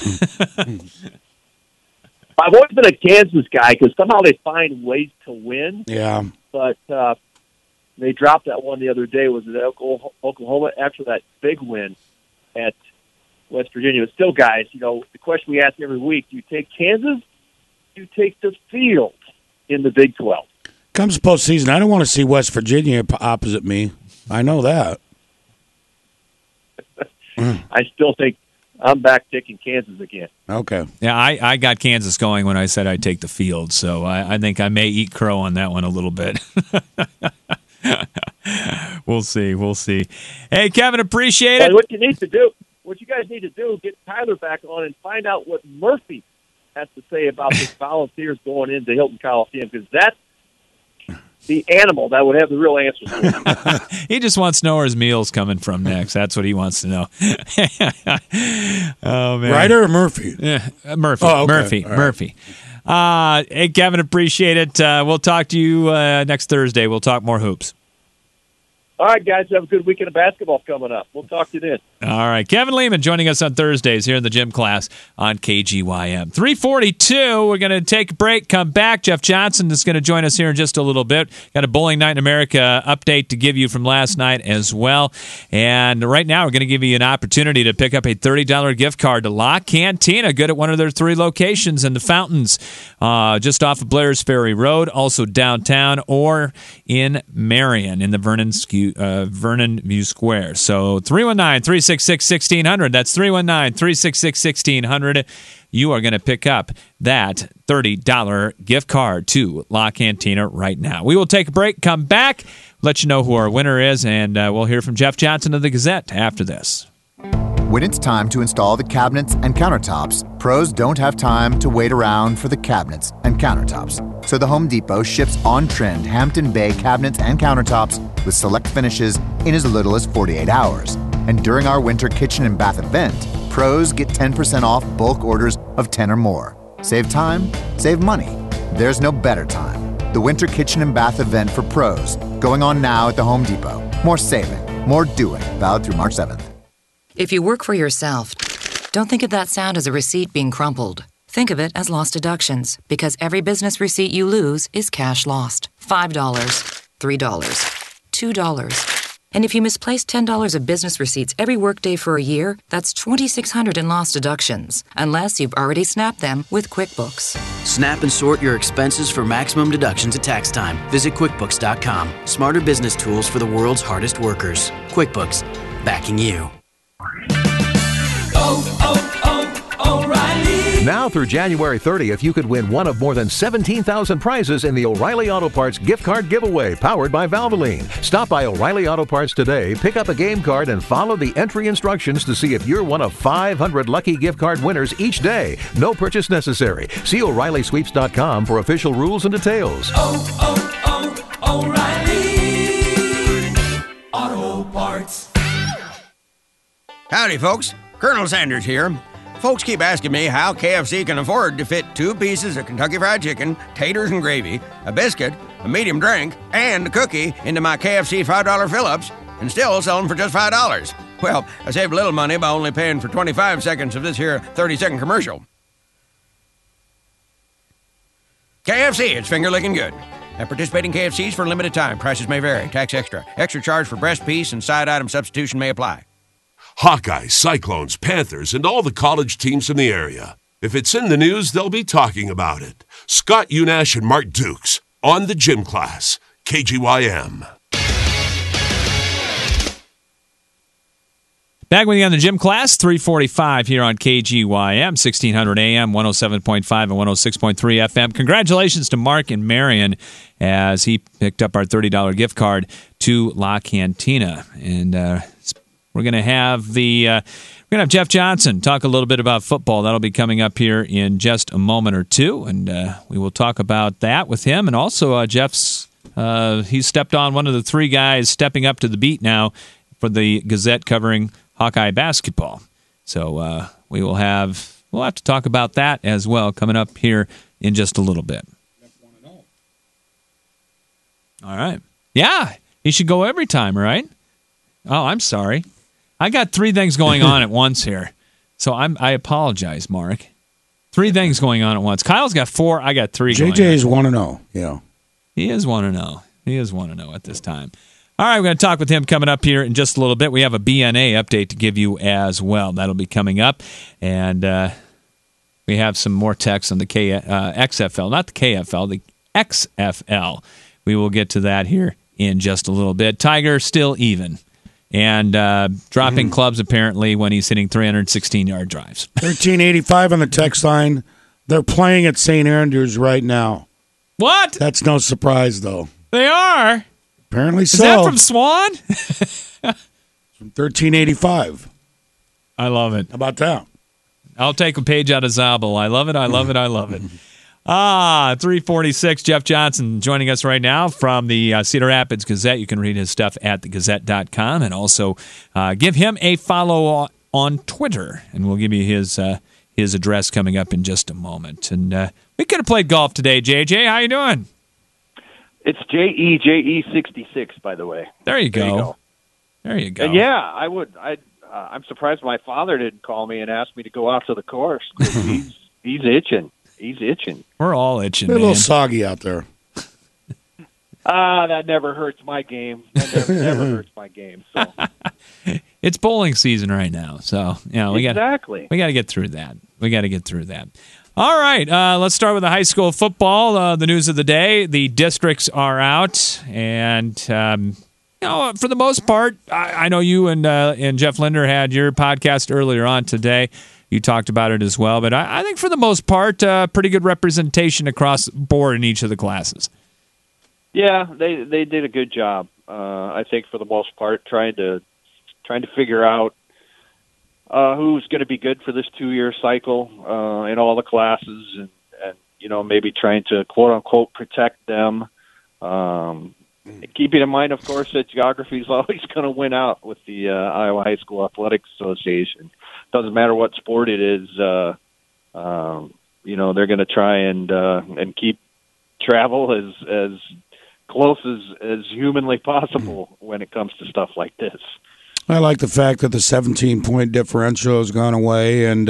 I've always been a Kansas guy because somehow they find ways to win. Yeah. But they dropped that one the other day. Was it Oklahoma after that big win at West Virginia? But still, guys, the question we ask every week, do you take Kansas? Do you take the field in the Big 12? Comes postseason, I don't want to see West Virginia opposite me. I know that. I still think I'm back taking Kansas again. Okay. Yeah, I got Kansas going when I said I'd take the field, so I think I may eat crow on that one a little bit. We'll see. Hey, Kevin, appreciate it. What you guys need to do, get Tyler back on and find out what Murphy has to say about the Volunteers going into Hilton Coliseum, because that's the animal that would have the real answers. He just wants to know where his meal's coming from next. That's what he wants to know. Oh, man. Ryder or Murphy? Yeah, Murphy. Oh, okay. Murphy. Hey, Kevin, appreciate it. We'll talk to you next Thursday. We'll talk more hoops. All right, guys, have a good weekend of basketball coming up. We'll talk to you then. All right. Kevin Lehman joining us on Thursdays here in the gym class on KGYM. 3:42. We're going to take a break, come back. Jeff Johnson is going to join us here in just a little bit. Got a Bowling Night in America update to give you from last night as well. And right now, we're going to give you an opportunity to pick up a $30 gift card to La Cantina, good at one of their 3 locations in the Fountains, just off of Blair's Ferry Road, also downtown, or in Marion in the Vernon View Square. So 319-366-1600. That's 319-366-1600. You are going to pick up that $30 gift card to La Cantina right now. We will take a break, come back, let you know who our winner is, and we'll hear from Jeff Johnson of the Gazette after this. When it's time to install the cabinets and countertops, pros don't have time to wait around for the cabinets and countertops. So the Home Depot ships on-trend Hampton Bay cabinets and countertops with select finishes in as little as 48 hours. And during our winter kitchen and bath event, pros get 10% off bulk orders of 10 or more. Save time, save money. There's no better time. The winter kitchen and bath event for pros, going on now at the Home Depot. More saving, more doing, valid through March 7th. If you work for yourself, don't think of that sound as a receipt being crumpled. Think of it as lost deductions, because every business receipt you lose is cash lost. $5, $3, $2, And if you misplace $10 of business receipts every workday for a year, that's $2,600 in lost deductions, unless you've already snapped them with QuickBooks. Snap and sort your expenses for maximum deductions at tax time. Visit QuickBooks.com. Smarter business tools for the world's hardest workers. QuickBooks, backing you. O'Reilly. Now through January 30th, you could win one of more than 17,000 prizes in the O'Reilly Auto Parts gift card giveaway powered by Valvoline. Stop by O'Reilly Auto Parts today, pick up a game card, and follow the entry instructions to see if you're one of 500 lucky gift card winners each day. No purchase necessary. See O'ReillySweeps.com for official rules and details. O'Reilly Auto Parts. Howdy, folks. Colonel Sanders here. Folks keep asking me how KFC can afford to fit 2 pieces of Kentucky Fried Chicken, taters and gravy, a biscuit, a medium drink, and a cookie into my KFC $5 fill-ups and still sell them for just $5. Well, I saved a little money by only paying for 25 seconds of this here 30-second commercial. KFC, it's finger-licking good. At participating KFCs for a limited time, prices may vary. Tax extra. Extra charge for breast piece and side item substitution may apply. Hawkeyes, Cyclones, Panthers, and all the college teams in the area. If it's in the news, they'll be talking about it. Scott Unash and Mark Dukes on the Gym Class, KGYM. Back with you on the Gym Class, 345 here on KGYM, 1600 AM, 107.5 and 106.3 FM. Congratulations to Mark and Marion as he picked up our $30 gift card to La Cantina. And we're going to have Jeff Johnson talk a little bit about football. That'll be coming up here in just a moment or two, and we will talk about that with him. And also, Jeff's he's stepped on one of the 3 guys stepping up to the beat now for the Gazette covering Hawkeye basketball. So we'll have to talk about that as well coming up here in just a little bit. All right. Yeah, he should go every time, right? Oh, I'm sorry. I got 3 things going on at once here. So I apologize, Mark. 3 things going on at once. Kyle's got 4. I got 3 going on. JJ is 1-0. Yeah. He is 1-0. He is 1-0 at this time. All right, we're going to talk with him coming up here in just a little bit. We have a BNA update to give you as well. That'll be coming up. And we have some more texts on the XFL. Not the KFL, the XFL. We will get to that here in just a little bit. Tiger still even. And dropping clubs, apparently, when he's hitting 316-yard drives. 1385 on the text line. They're playing at St. Andrews right now. What? That's no surprise, though. They are? Apparently so. Is that from Swan? From 1385. I love it. How about that? I'll take a page out of Zabel. I love it, I love it, I love it. 346, Jeff Johnson joining us right now from the Cedar Rapids Gazette. You can read his stuff at thegazette.com and also give him a follow on Twitter, and we'll give you his address coming up in just a moment. And we could have played golf today, JJ. How you doing? It's JEJE66, by the way. There you go. There you go. Yeah, I would. I'm surprised my father didn't call me and ask me to go out to the course. He's itching. He's itching. We're all itching, man. A little soggy out there. That never hurts my game. That never hurts my game. So. It's bowling season right now, so we got to get through that. We got to get through that. All right, let's start with the high school football. The news of the day: the districts are out, and for the most part, I know you and Jeff Linder had your podcast earlier on today. You talked about it as well, but I think for the most part, pretty good representation across the board in each of the classes. Yeah, they did a good job. I think for the most part, trying to figure out who's going to be good for this 2-year cycle in all the classes, and maybe trying to quote unquote protect them. Keeping in mind, of course, that geography is always going to win out with the Iowa High School Athletics Association. Doesn't matter what sport it is, they're going to try and keep travel as close as humanly possible when it comes to stuff like this. I like the fact that the 17-point differential has gone away. And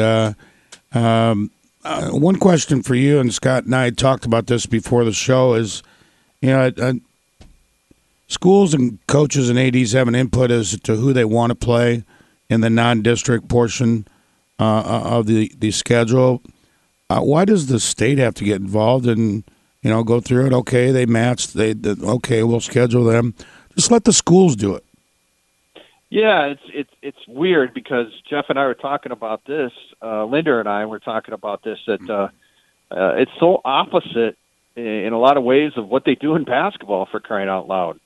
one question for you, and Scott and I talked about this before the show, is, schools and coaches and ADs have an input as to who they want to play in the non-district portion of the schedule. Why does the state have to get involved and go through it? Okay, they matched. Okay, we'll schedule them. Just let the schools do it. Yeah, it's weird because Jeff and I were talking about this. Linda and I were talking about this. That it's so opposite in a lot of ways of what they do in basketball, for crying out loud.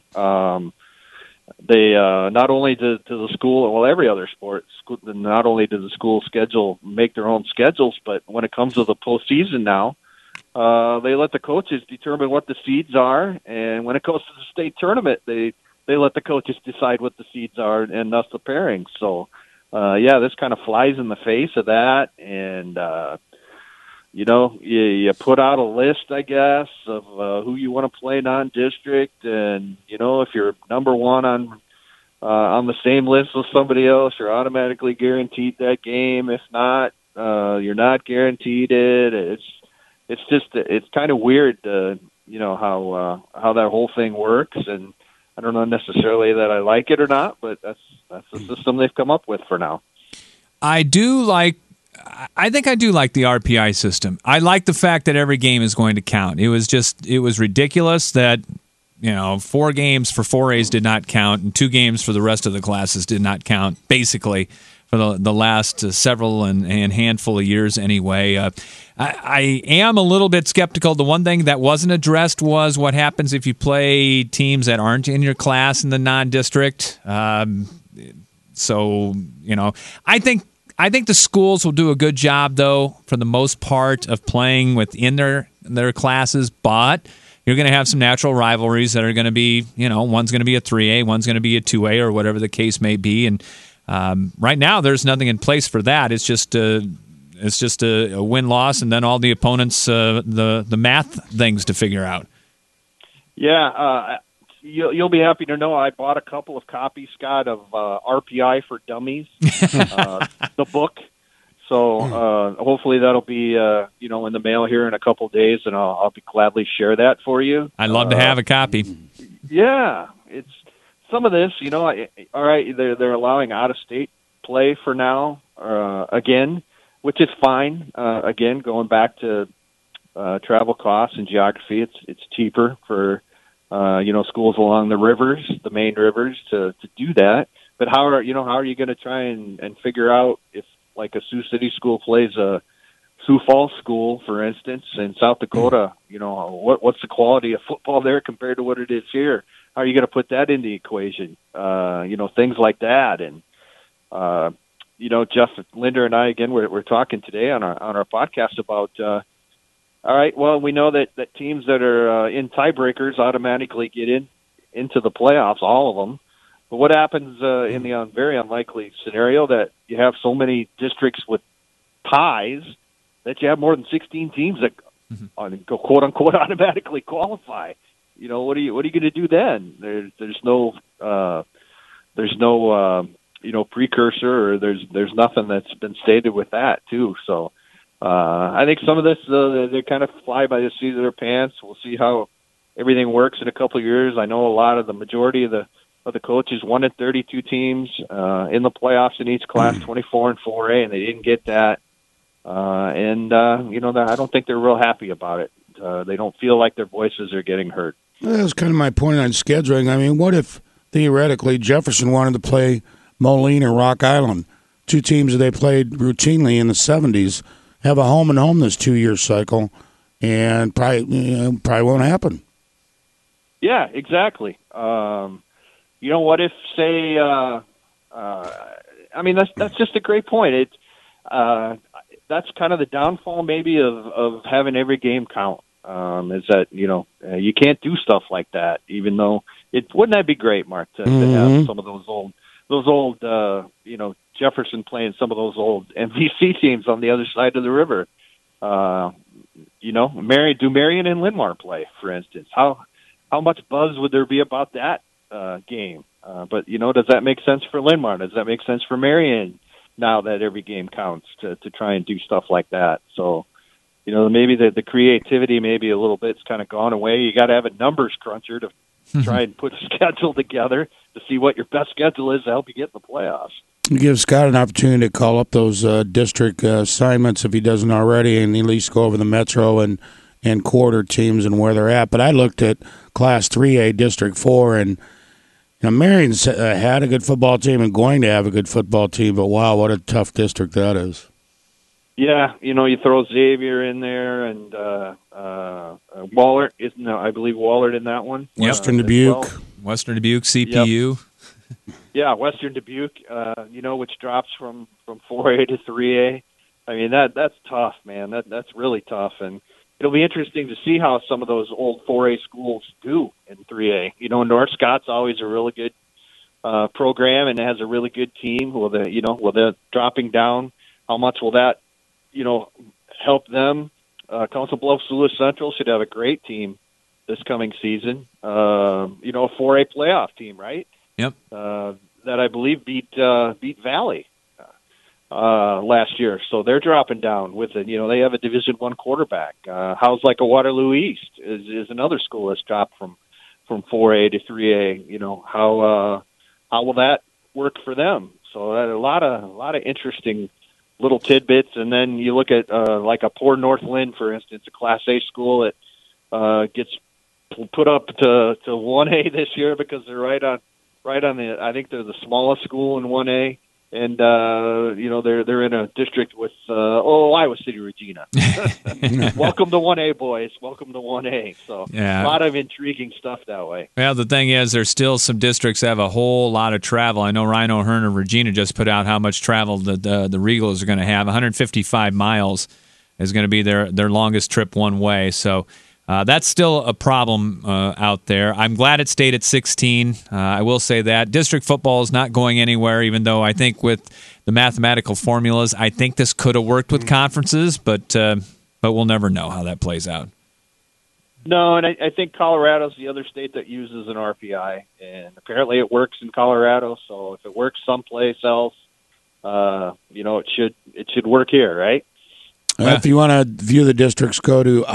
They not only do the school, well, every other sport, not only does the school schedule make their own schedules, but when it comes to the postseason now, they let the coaches determine what the seeds are, and when it goes to the state tournament, they let the coaches decide what the seeds are and thus the pairings. So, this kind of flies in the face of that, and you put out a list, I guess, of who you want to play non-district, and if you're number one on the same list as somebody else, you're automatically guaranteed that game. If not, you're not guaranteed it. It's kind of weird, how that whole thing works, and I don't know necessarily that I like it or not, but that's the system they've come up with for now. I think I do like the RPI system. I like the fact that every game is going to count. It was ridiculous that 4 games for 4As did not count and 2 games for the rest of the classes did not count, basically, for the last several and handful of years anyway. I am a little bit skeptical. The one thing that wasn't addressed was what happens if you play teams that aren't in your class in the non-district. I think the schools will do a good job, though, for the most part, of playing within their classes, but you're going to have some natural rivalries that are going to be, one's going to be a 3A, one's going to be a 2A, or whatever the case may be. And right now, there's nothing in place for that. It's just a win-loss, and then all the opponents, the math things to figure out. Yeah, you'll be happy to know I bought a couple of copies, Scott, of RPI for Dummies, the book. So hopefully that'll be in the mail here in a couple of days, and I'll be gladly share that for you. I'd love to have a copy. Yeah, it's some of this. All right, they're allowing out-of-state play for now again, which is fine. Again, going back to travel costs and geography, it's cheaper for schools along the rivers, the main rivers, to do that. But how are you going to try and figure out if, like, a Sioux City school plays a Sioux Falls school, for instance, in South Dakota? What's the quality of football there compared to what it is here? How are you going to put that in the equation? Things like that. And Jeff, Linda, and I again we're talking today on our podcast about. All right. Well, we know that teams that are in tiebreakers automatically get into the playoffs, all of them. But what happens in the very unlikely scenario that you have so many districts with ties that you have more than 16 teams that quote unquote automatically qualify? What are you going to do then? There's no precursor, or there's nothing that's been stated with that too. So. I think some of this, they kind of fly by the seat of their pants. We'll see how everything works in a couple of years. I know the majority of the coaches wanted 32 teams in the playoffs in each class, 24 and 4A, and they didn't get that. I don't think they're real happy about it. They don't feel like their voices are getting heard. Well, that was kind of my point on scheduling. I mean, what if, theoretically, Jefferson wanted to play Moline or Rock Island, 2 teams that they played routinely in the 70s, have a home and home this 2-year cycle, and probably won't happen. Yeah, exactly. What if, say, that's just a great point. That's kind of the downfall maybe of having every game count. Is that you can't do stuff like that, even though wouldn't that be great, Mark, to have some of those old Jefferson playing some of those old MVC teams on the other side of the river. Marion and Linn-Mar play, for instance? How much buzz would there be about that game? But does that make sense for Linn-Mar? Does that make sense for Marion now that every game counts to try and do stuff like that? So, maybe the creativity maybe a little bit's kind of gone away. You got to have a numbers cruncher to try and put a schedule together to see what your best schedule is to help you get in the playoffs. Give Scott an opportunity to call up those district assignments if he doesn't already, and at least go over the Metro and quarter teams and where they're at. But I looked at Class 3A, District 4, and Marion's had a good football team and going to have a good football team, but wow, what a tough district that is. Yeah, you throw Xavier in there and Wahlert. I believe Wahlert in that one. Western Dubuque. Well. Western Dubuque, CPU. Yep. Yeah, Western Dubuque, which drops from 4A to 3A. I mean, that's tough, man. That's really tough. And it'll be interesting to see how some of those old 4A schools do in 3A. North Scott's always a really good program and has a really good team. Will they dropping down? How much will that, help them? Council Bluffs Lewis Central should have a great team this coming season. A 4A playoff team, right? Yep. That I believe beat Valley last year, so they're dropping down with it. They have a Division I quarterback. How's like a Waterloo East is another school that's dropped from 4A to 3A. How will that work for them? So that a lot of interesting little tidbits. And then you look at like a Port Northland, for instance, a Class A school that gets put up to 1A this year because they're right on the. I think they're the smallest school in 1A, and they're in a district with Iowa City Regina. Welcome to 1A, boys. Welcome to 1A. So yeah. A lot of intriguing stuff that way. Well, the thing is, there's still some districts that have a whole lot of travel. I know Rhino Hearn of Regina just put out how much travel the Regals are going to have. 155 miles is going to be their longest trip one way. So. That's still a problem out there. I'm glad it stayed at 16. I will say that. District football is not going anywhere, even though I think with the mathematical formulas, I think this could have worked with conferences, but we'll never know how that plays out. No, and I think Colorado's the other state that uses an RPI, and apparently it works in Colorado, so if it works someplace else, it should work here, right? If you want to view the districts, go to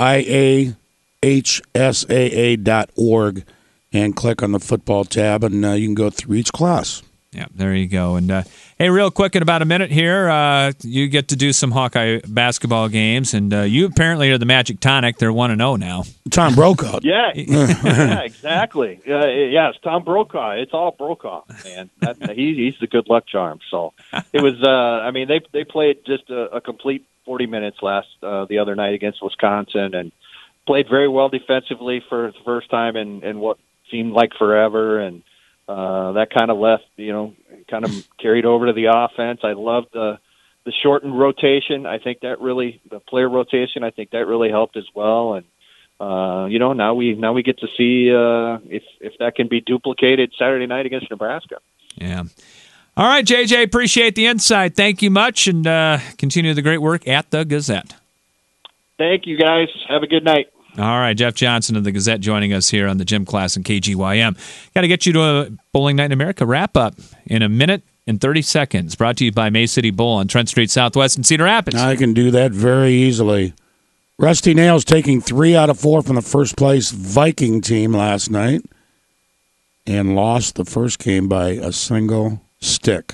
IAHSAA.org and click on the football tab, and you can go through each class. Yeah, there you go. And hey, real quick, in about a minute here, you get to do some Hawkeye basketball games, and you apparently are the Magic Tonic. They're 1-0 now. Tom Brokaw. Yeah, exactly. Yeah, it's Tom Brokaw. It's all Brokaw, man. He's the good luck charm. So it was. They played just a complete 40 minutes the other night against Wisconsin, and played very well defensively for the first time in what seemed like forever, and that kind of left, kind of carried over to the offense. I loved the shortened rotation. I think that the player rotation, I think that really helped as well. And now we get to see if that can be duplicated Saturday night against Nebraska. Yeah. All right, JJ, appreciate the insight. Thank you much, and continue the great work at the Gazette. Thank you, guys. Have a good night. All right, Jeff Johnson of the Gazette joining us here on the Gym Class and KGYM. Got to get you to a Bowling Night in America wrap-up in a minute and 30 seconds. Brought to you by May City Bowl on Trent Street Southwest in Cedar Rapids. I can do that very easily. Rusty Nails taking 3 out of 4 from the first-place Viking team last night and lost the first game by a single stick.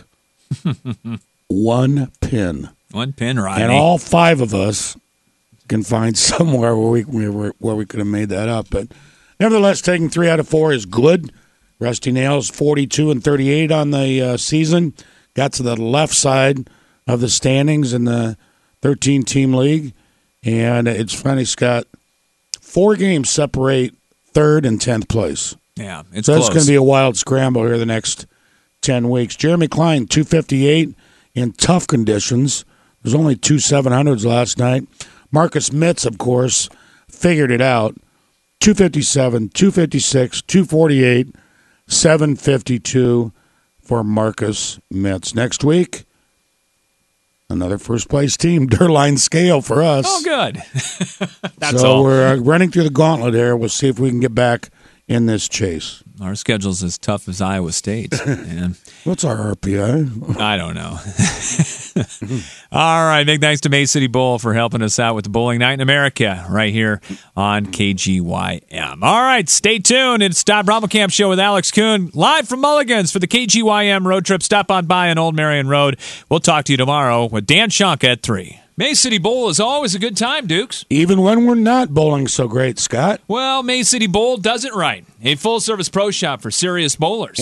1 pin. 1 pin, Rodney. And all 5 of us can find somewhere where we could have made that up. But nevertheless, taking 3 out of 4 is good. Rusty Nails 42-38 on the season. Got to the left side of the standings in the 13-team league. And it's funny, Scott, 4 games separate 3rd and 10th place. Yeah, it's so close. It's going to be a wild scramble here the next 10 weeks. Jeremy Klein, 258 in tough conditions. There's only 2 700s last night. Marcus Mitz, of course, figured it out. 257, 256, 248, 752 for Marcus Mitz. Next week, another first-place team, Derline Scale for us. Oh, good. That's so all. We're running through the gauntlet here. We'll see if we can get back in this chase. our schedule's as tough as Iowa State's. And what's our RPI? I don't know. All right, big thanks to May City Bowl for helping us out with the Bowling Night in America right here on KGYM. All right, stay tuned. It's Todd Brommelkamp Show with Alex Kuhn, live from Mulligan's for the KGYM road trip. Stop on by on Old Marion Road. We'll talk to you tomorrow with Dan Schunk at 3. May City Bowl is always a good time, Dukes. Even when we're not bowling so great, Scott. Well, May City Bowl does it right. A full-service pro shop for serious bowlers.